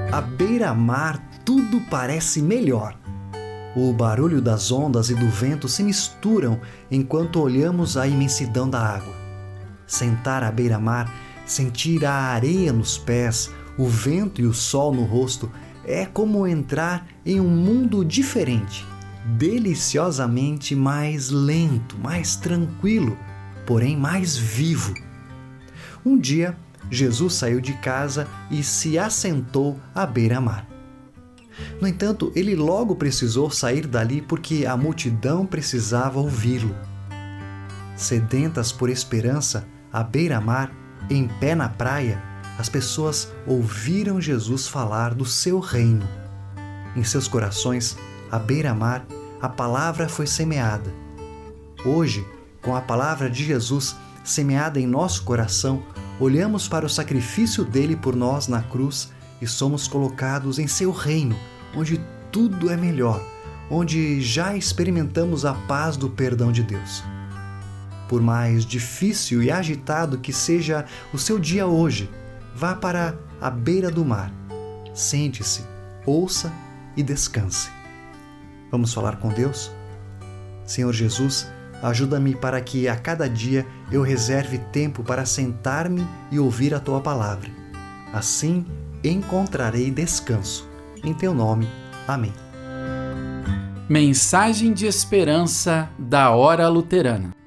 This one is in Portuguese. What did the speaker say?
À beira-mar tudo parece melhor. O barulho das ondas e do vento se misturam enquanto olhamos a imensidão da água. Sentar à beira-mar, sentir a areia nos pés, o vento e o sol no rosto é como entrar em um mundo diferente, deliciosamente mais lento, mais tranquilo, porém mais vivo. Um dia, Jesus saiu de casa e se assentou à beira-mar. No entanto, ele logo precisou sair dali porque a multidão precisava ouvi-lo. Sedentas por esperança, à beira-mar, em pé na praia, as pessoas ouviram Jesus falar do seu reino. Em seus corações, à beira-mar, a palavra foi semeada. Hoje, com a palavra de Jesus semeada em nosso coração, olhamos para o sacrifício dele por nós na cruz e somos colocados em seu reino, onde tudo é melhor, onde já experimentamos a paz do perdão de Deus. Por mais difícil e agitado que seja o seu dia hoje, vá para a beira do mar, sente-se, ouça e descanse. Vamos falar com Deus? Senhor Jesus, ajuda-me para que a cada dia eu reserve tempo para sentar-me e ouvir a Tua palavra. Assim encontrarei descanso. Em Teu nome. Amém. Mensagem de esperança da Hora Luterana.